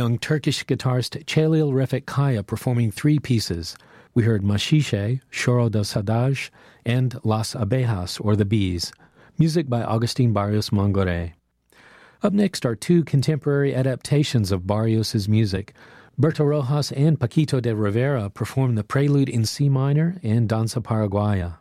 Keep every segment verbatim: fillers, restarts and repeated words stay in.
young Turkish guitarist Celil Refik Kaya performing three pieces. We heard Machiche, Choro del Sadaj, and Las Abejas, or The Bees. Music by Agustin Barrios Mangore. Up next are two contemporary adaptations of Barrios' music. Berto Rojas and Paquito de Rivera perform the Prelude in C minor and Danza Paraguaya.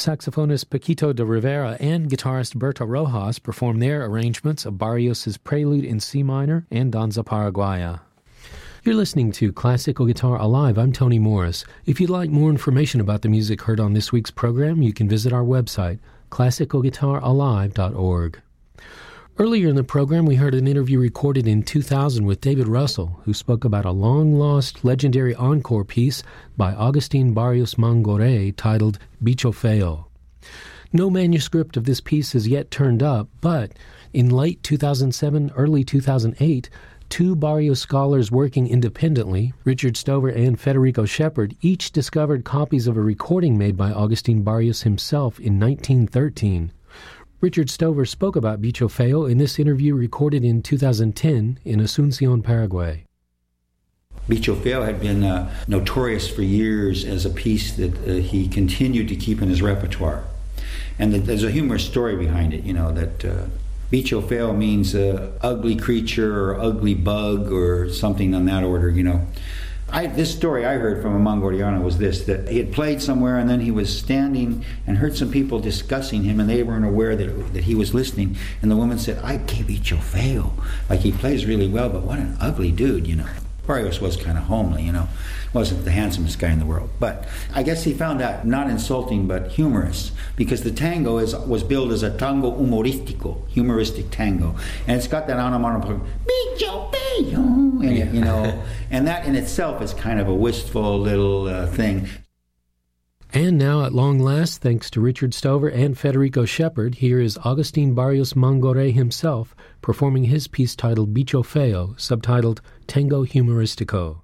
Saxophonist Paquito de Rivera and guitarist Berto Rojas perform their arrangements of Barrios' Prelude in C minor and Danza Paraguaya. You're listening to Classical Guitar Alive. I'm Tony Morris. If you'd like more information about the music heard on this week's program, you can visit our website, classical guitar alive dot org. Earlier in the program, we heard an interview recorded in two thousand with David Russell, who spoke about a long-lost legendary encore piece by Agustin Barrios Mangoré titled Bicho Feo. No manuscript of this piece has yet turned up, but in late two thousand seven, early two thousand eight, two Barrios scholars working independently, Richard Stover and Federico Shepard, each discovered copies of a recording made by Agustin Barrios himself in nineteen thirteen. Richard Stover spoke about Bicho Feo in this interview recorded in two thousand ten in Asunción, Paraguay. Bicho Feo had been uh, notorious for years as a piece that uh, he continued to keep in his repertoire. And the, there's a humorous story behind it, you know, that uh, Bicho Feo means uh, ugly creature or ugly bug or something on that order, you know. I, this story I heard from a Mangoriano was this, that he had played somewhere and then he was standing and heard some people discussing him and they weren't aware that, that he was listening. And the woman said, "Ay, que Bicho Feo." Like, he plays really well, but what an ugly dude, you know. Barrios was kind of homely, you know. Wasn't the handsomest guy in the world. But I guess he found that not insulting but humorous, because the tango is was billed as a tango humorístico, humoristic tango. And it's got that onomatopoeia, Bicho Feo, and, yeah. you know, and that in itself is kind of a wistful little uh, thing. And now, at long last, thanks to Richard Stover and Federico Shepard, here is Agustin Barrios Mangoré himself performing his piece titled Bicho Feo, subtitled Tango Humoristico.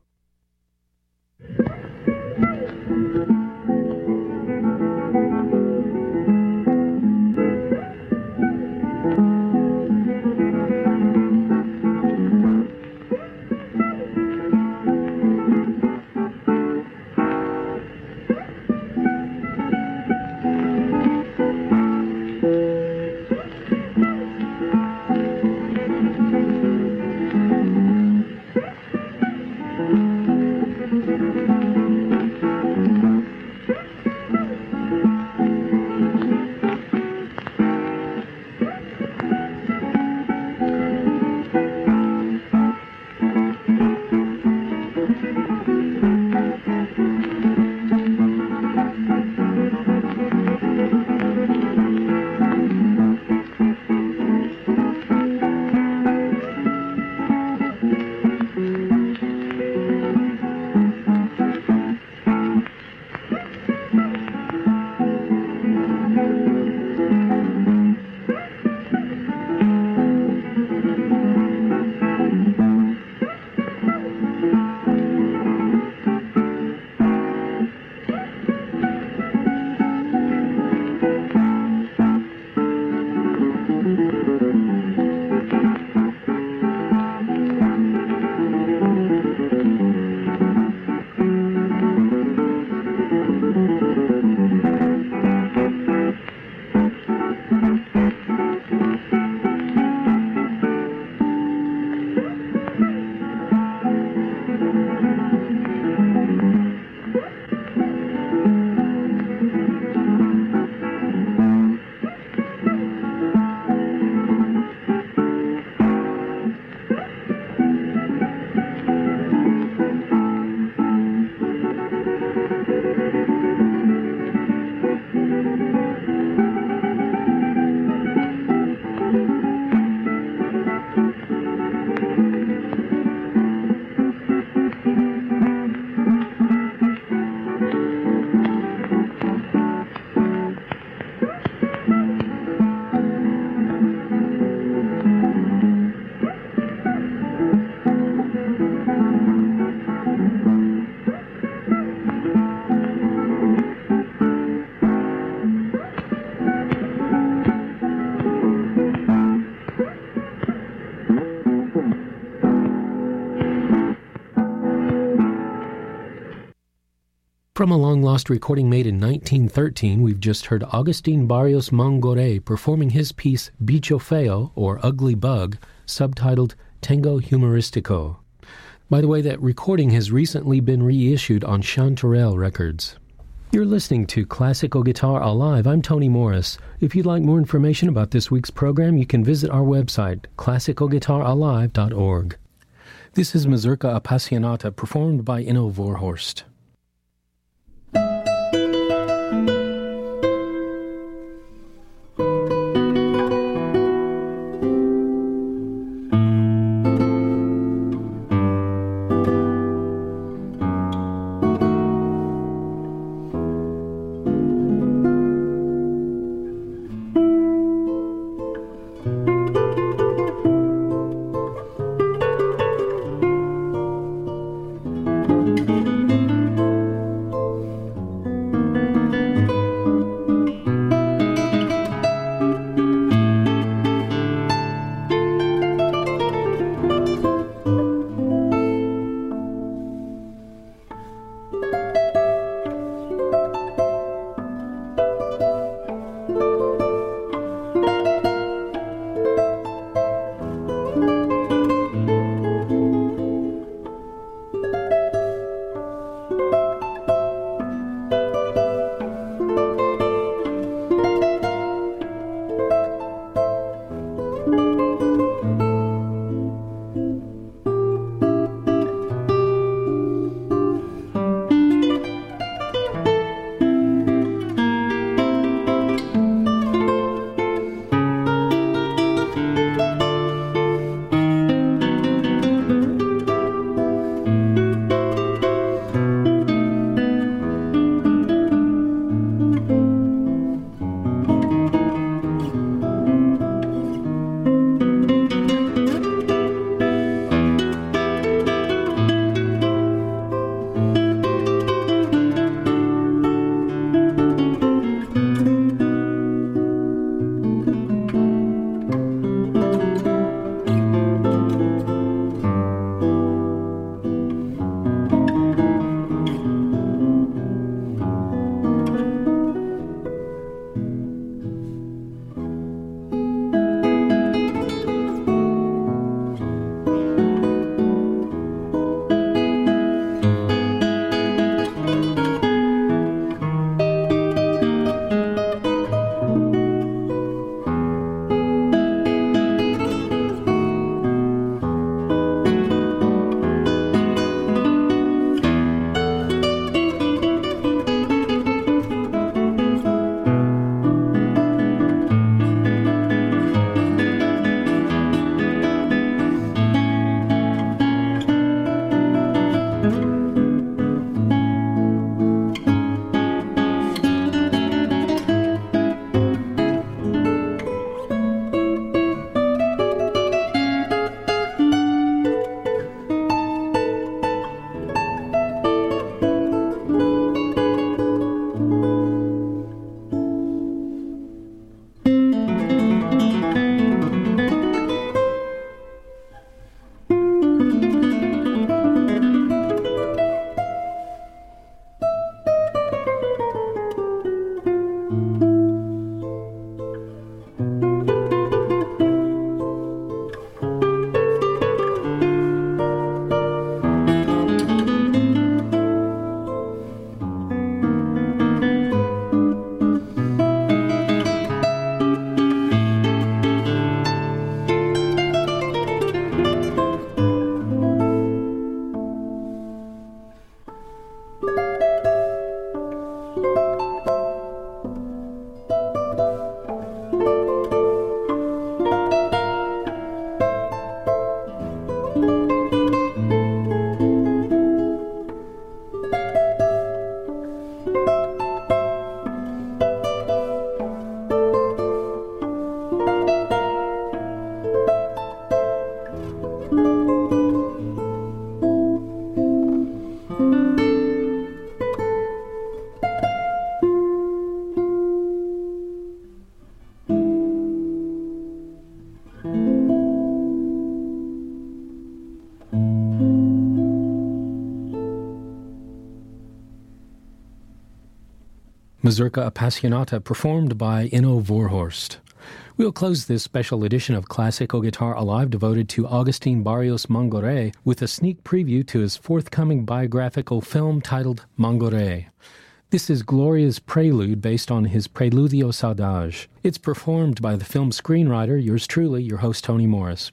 From a long-lost recording made in nineteen thirteen, we've just heard Agustin Barrios Mangoré performing his piece Bicho Feo, or Ugly Bug, subtitled Tango Humoristico. By the way, that recording has recently been reissued on Chanterelle Records. You're listening to Classical Guitar Alive. I'm Tony Morris. If you'd like more information about this week's program, you can visit our website, classical guitar alive dot org. This is Mazurka Appassionata, performed by Inno Vorhorst. Mazurka Appassionata, performed by Inno Vorhorst. We'll close this special edition of Classical Guitar Alive devoted to Agustin Barrios Mangoré with a sneak preview to his forthcoming biographical film titled Mangoré. This is Gloria's Prelude based on his Preludio Saudade. It's performed by the film screenwriter, yours truly, your host Tony Morris.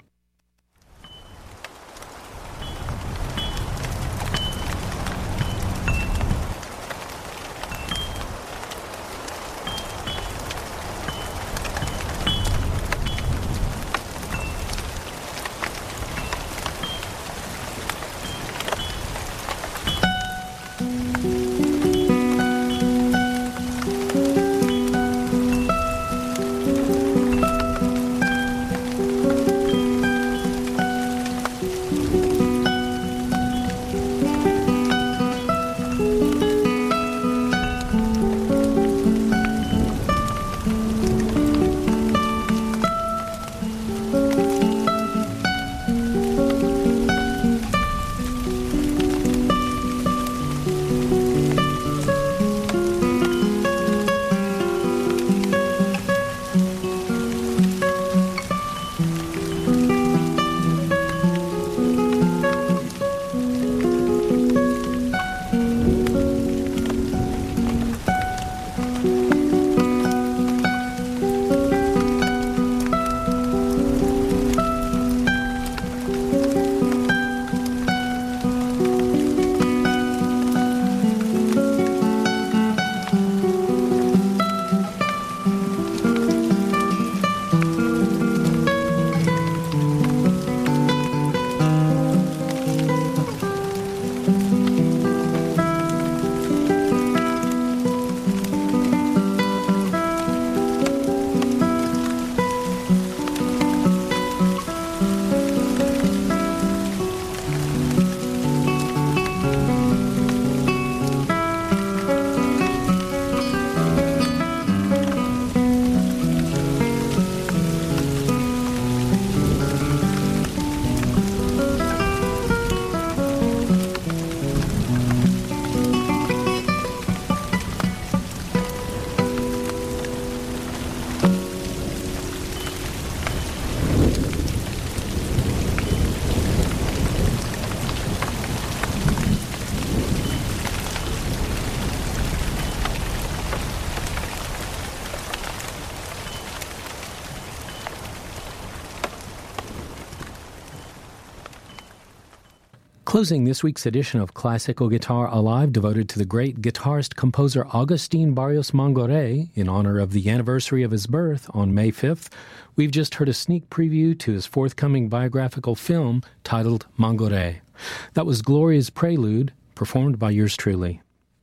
Closing this week's edition of Classical Guitar Alive, devoted to the great guitarist-composer Agustín Barrios Mangoré, in honor of the anniversary of his birth on May fifth, we've just heard a sneak preview to his forthcoming biographical film titled Mangoré. That was Gloria's Prelude, performed by yours truly.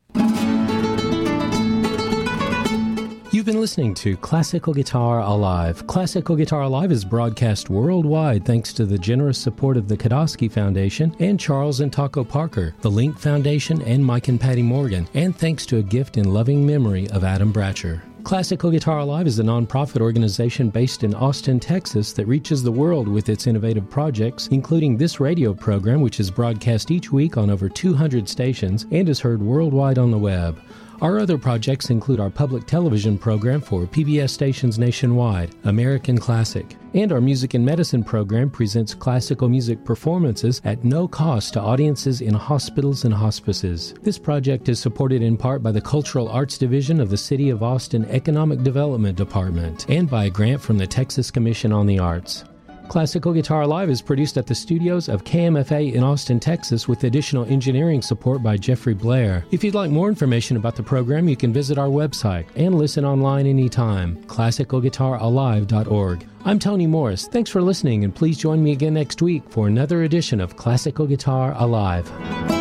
You've been listening to Classical Guitar Alive. Classical Guitar Alive is broadcast worldwide thanks to the generous support of the Kodosky Foundation and Charles and Taco Parker, the Link Foundation, and Mike and Patty Morgan, and thanks to a gift in loving memory of Adam Bratcher. Classical Guitar Alive is a nonprofit organization based in Austin, Texas that reaches the world with its innovative projects, including this radio program, which is broadcast each week on over two hundred stations and is heard worldwide on the web. Our other projects include our public television program for P B S stations nationwide, American Classic, and our Music and Medicine program presents classical music performances at no cost to audiences in hospitals and hospices. This project is supported in part by the Cultural Arts Division of the City of Austin Economic Development Department and by a grant from the Texas Commission on the Arts. Classical Guitar Live is produced at the studios of K M F A in Austin, Texas, with additional engineering support by Jeffrey Blair. If you'd like more information about the program, you can visit our website and listen online anytime, classical guitar alive dot org. I'm Tony Morris. Thanks for listening, and please join me again next week for another edition of Classical Guitar Alive.